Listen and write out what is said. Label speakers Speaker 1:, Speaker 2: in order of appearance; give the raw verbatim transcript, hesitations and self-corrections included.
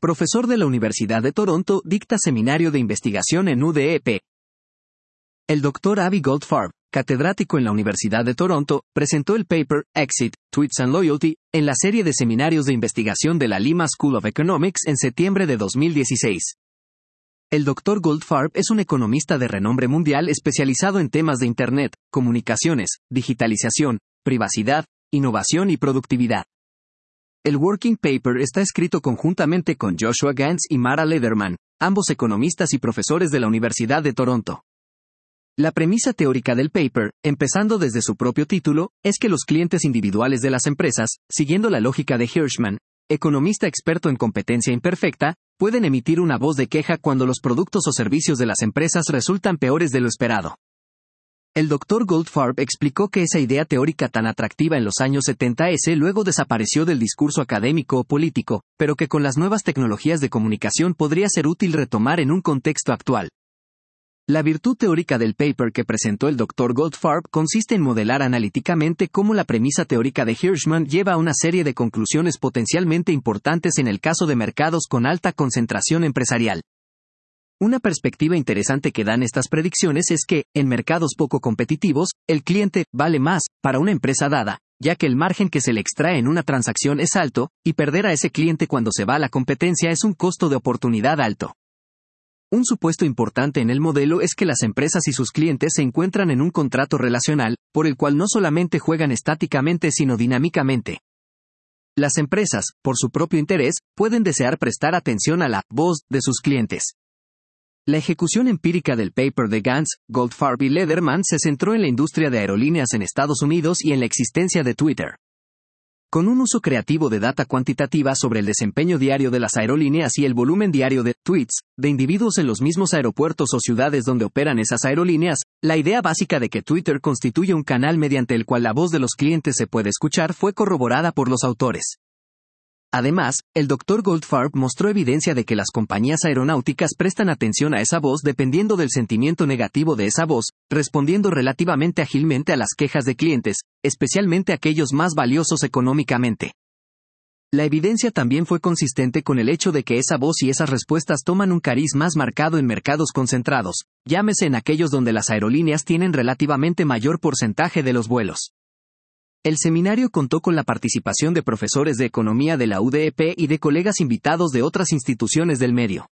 Speaker 1: profesor de la Universidad de Toronto, dicta seminario de investigación en U D E P. El doctor Avi Goldfarb, catedrático en la Universidad de Toronto, presentó el paper Exit, Tweets and Loyalty, en la serie de seminarios de investigación de la Lima School of Economics en septiembre de dos mil dieciséis. El doctor Goldfarb es un economista de renombre mundial especializado en temas de Internet, comunicaciones, digitalización, privacidad, innovación y productividad. El working paper está escrito conjuntamente con Joshua Gans y Mara Lederman, ambos economistas y profesores de la Universidad de Toronto. La premisa teórica del paper, empezando desde su propio título, es que los clientes individuales de las empresas, siguiendo la lógica de Hirschman, economista experto en competencia imperfecta, pueden emitir una voz de queja cuando los productos o servicios de las empresas resultan peores de lo esperado. El doctor Goldfarb explicó que esa idea teórica tan atractiva en los años setenta luego desapareció del discurso académico o político, pero que con las nuevas tecnologías de comunicación podría ser útil retomar en un contexto actual. La virtud teórica del paper que presentó el doctor Goldfarb consiste en modelar analíticamente cómo la premisa teórica de Hirschman lleva a una serie de conclusiones potencialmente importantes en el caso de mercados con alta concentración empresarial. Una perspectiva interesante que dan estas predicciones es que, en mercados poco competitivos, el cliente vale más para una empresa dada, ya que el margen que se le extrae en una transacción es alto, y perder a ese cliente cuando se va a la competencia es un costo de oportunidad alto. Un supuesto importante en el modelo es que las empresas y sus clientes se encuentran en un contrato relacional, por el cual no solamente juegan estáticamente sino dinámicamente. Las empresas, por su propio interés, pueden desear prestar atención a la voz de sus clientes. La ejecución empírica del paper de Gans, Goldfarb y Lederman se centró en la industria de aerolíneas en Estados Unidos y en la existencia de Twitter. Con un uso creativo de data cuantitativa sobre el desempeño diario de las aerolíneas y el volumen diario de tweets de individuos en los mismos aeropuertos o ciudades donde operan esas aerolíneas, la idea básica de que Twitter constituye un canal mediante el cual la voz de los clientes se puede escuchar fue corroborada por los autores. Además, el doctor Goldfarb mostró evidencia de que las compañías aeronáuticas prestan atención a esa voz dependiendo del sentimiento negativo de esa voz, respondiendo relativamente ágilmente a las quejas de clientes, especialmente aquellos más valiosos económicamente. La evidencia también fue consistente con el hecho de que esa voz y esas respuestas toman un cariz más marcado en mercados concentrados, llámese en aquellos donde las aerolíneas tienen relativamente mayor porcentaje de los vuelos. El seminario contó con la participación de profesores de economía de la U D E P y de colegas invitados de otras instituciones del medio.